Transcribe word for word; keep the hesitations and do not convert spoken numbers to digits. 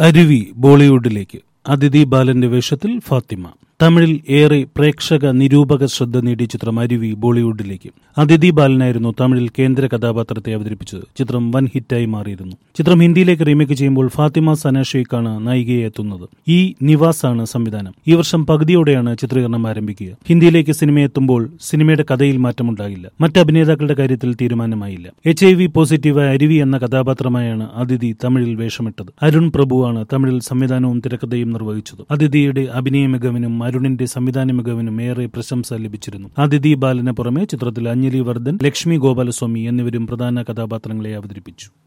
അരുവി ബോളിവുഡിലേക്ക്. അതിഥി ബാലന്റെ വേഷത്തിൽ ഫാത്തിമ. തമിഴിൽ ഏറെ പ്രേക്ഷക നിരൂപക ശ്രദ്ധ നേടിയ ചിത്രം അരുവി ബോളിവുഡിലേക്ക്. അതിഥി ബാലനായിരുന്നു തമിഴിൽ കേന്ദ്ര കഥാപാത്രത്തെ അവതരിപ്പിച്ചത്. ചിത്രം വൻ ഹിറ്റായി മാറിയിരുന്നു. ചിത്രം ഹിന്ദിയിലേക്ക് റീമേക്ക് ചെയ്യുമ്പോൾ ഫാത്തിമ സന ഷെയ്ഖാണ് നായികയെ എത്തുന്നത്. ഈ നിവാസാണ് സംവിധാനം. ഈ വർഷം പകുതിയോടെയാണ് ചിത്രീകരണം ആരംഭിക്കുക. ഹിന്ദിയിലേക്ക് സിനിമ എത്തുമ്പോൾ സിനിമയുടെ കഥയിൽ മാറ്റമുണ്ടാകില്ല. മറ്റ് അഭിനേതാക്കളുടെ കാര്യത്തിൽ തീരുമാനമായില്ല. എച്ച് ഐ വി പോസിറ്റീവായ അരുവി എന്ന കഥാപാത്രമായാണ് അതിഥി തമിഴിൽ വേഷമിട്ടത്. അരുൺ പ്രഭുവാണ് തമിഴിൽ സംവിധാനവും തിരക്കഥയും നിർവഹിച്ചത്. അതിഥിയുടെ അഭിനയ മികവിനും അരുണിന്റെ സംവിധാന മികവിനും ഏറെ പ്രശംസ ലഭിച്ചിരുന്നു. അതിഥി ബാലന് പുറമെ ചിത്രത്തിൽ അഞ്ജലി വർദ്ധൻ, ലക്ഷ്മി ഗോപാലസ്വാമി എന്നിവരും പ്രധാന കഥാപാത്രങ്ങളെ അവതരിപ്പിച്ചു.